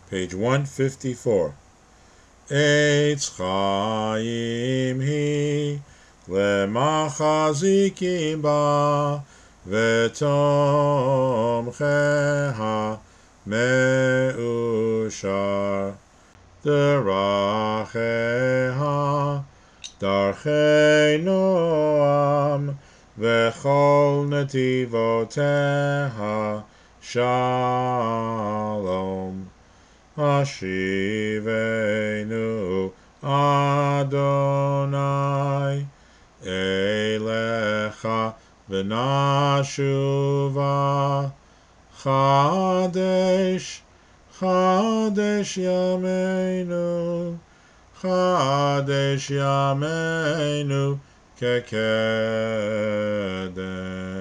Page 154. Eitz Chaim hi lemachazikim ba v'tomcheha me'ushar deracheha darchei noam v'chol netivoteha shalom. Hashivenu Adonai Elecha v'nashuva Chadesh Yameinu Chadesh Yameinu Kekedem.